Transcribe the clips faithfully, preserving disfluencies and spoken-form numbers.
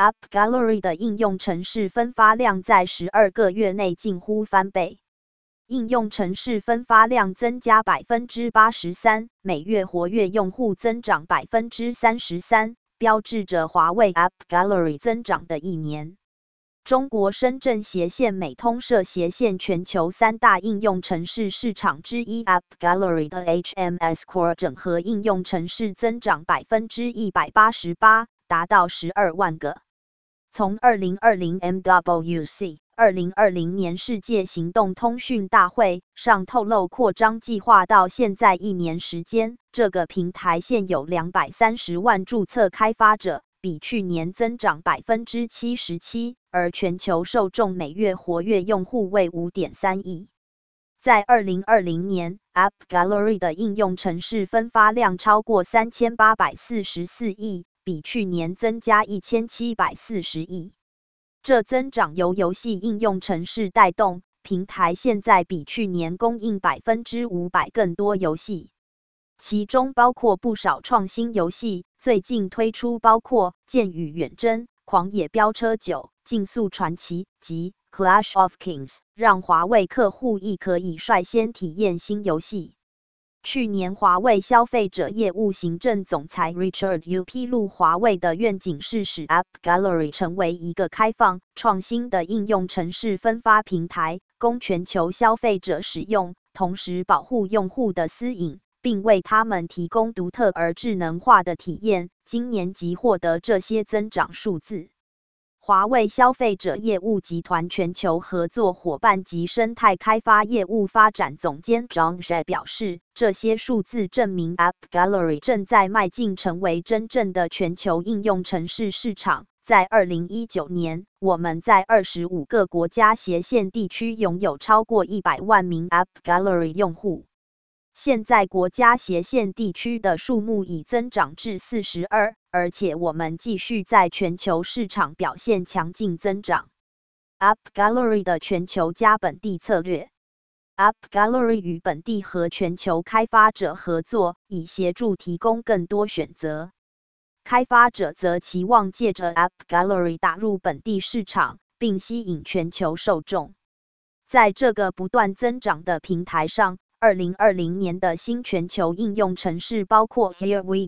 App Gallery 的应用程式分发量在十二个月内近乎翻倍。应用程式分发量增加 百分之八十三， 每月活跃用户增长 百分之三十三， 标志着华为 App Gallery 增长的一年。中国深圳协线美通社协线全球三大应用程式市场之一 App Gallery 的 H M S Core 整合应用程式增长 百分之一百八十八， 达到十二万个。从二零二零 M W C 二零二零年世界行动通讯大会上透露扩张计划到现在一年时间，这个平台现有两百三十万注册开发者，比去年增长 百分之七十七， 而全球受众每月活跃用户为 五点三亿。在二零二零年 ，App Gallery 的应用程式分发量超过三千八百四十四亿，比去年增加一千七百四十亿。这增长由游戏应用程式带动，平台现在比去年供应 百分之五百 更多游戏，其中包括不少创新游戏，最近推出包括《剑与远征》、《狂野飙车九》、《竞速传奇》及《Clash of Kings》，让华为客户亦可以率先体验新游戏。去年，华为消费者业务行政总裁 Richard Yu 披露，华为的愿景是使 App Gallery 成为一个开放、创新的应用程式分发平台，供全球消费者使用，同时保护用户的私隐，并为他们提供独特而智能化的体验。今年即获得这些增长数字。华为消费者业务集团全球合作伙伴及生态开发业务发展总监 John She 表示，这些数字证明 App Gallery 正在迈进成为真正的全球应用程式市场。在二零一九年，我们在二十五个国家协线地区拥有超过一百万名 App Gallery 用户。现在国家协线地区的数目已增长至四十二，而且我们继续在全球市场表现强劲增长。App Gallery 的全球加本地策略。App Gallery 与本地和全球开发者合作，以协助提供更多选择。开发者则期望借着 App Gallery 打入本地市场，并吸引全球受众。在这个不断增长的平台上，二零二零年的新全球应用程式包括 Here We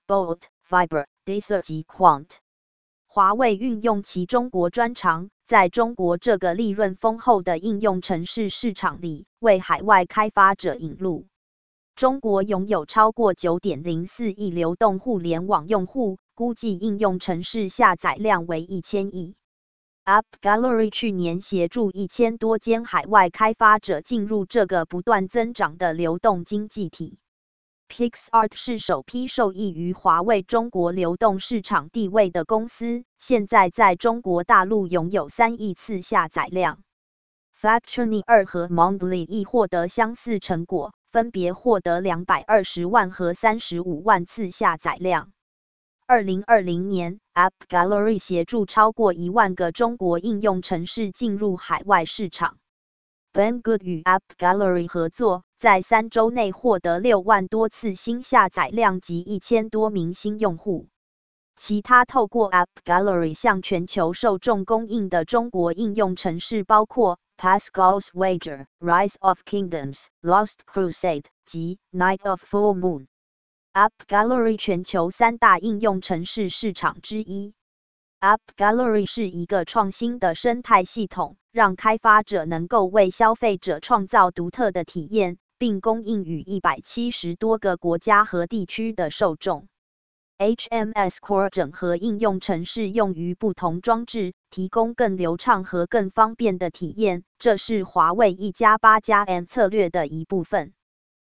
Go、Bolt、Fiber、Deezer 及 Quant。华为运用其中国专长，在中国这个利润丰厚的应用程式市场里，为海外开发者引路。中国拥有超过 九点零四亿流动互联网用户，估计应用程式下载量为一千亿。App Gallery 去年协助一千多间海外开发者进入这个不断增长的流动经济体。PixArt 是首批受益于华为中国流动市场地位的公司，现在在中国大陆拥有三亿次下载量。Factory 二和 Mondly 亦获得相似成果，分别获得两百二十万和三十五万次下载量。二零二零年 ，App Gallery 协助超过一万个中国应用程式进入海外市场。Banggood 与 App Gallery 合作，在三周内获得六万多次新下载量及一千多名新用户。其他透过 App Gallery 向全球受众供应的中国应用程式包括 Pascal's Wager、Rise of Kingdoms、Lost Crusade 及 Night of Full Moon。App Gallery 全球三大应用程式市场之一。App Gallery 是一个创新的生态系统，让开发者能够为消费者创造独特的体验，并供应与一百七十多个国家和地区的受众。H M S Core 整合应用程式用于不同装置，提供更流畅和更方便的体验，这是华为一加八加 M 策略的一部分。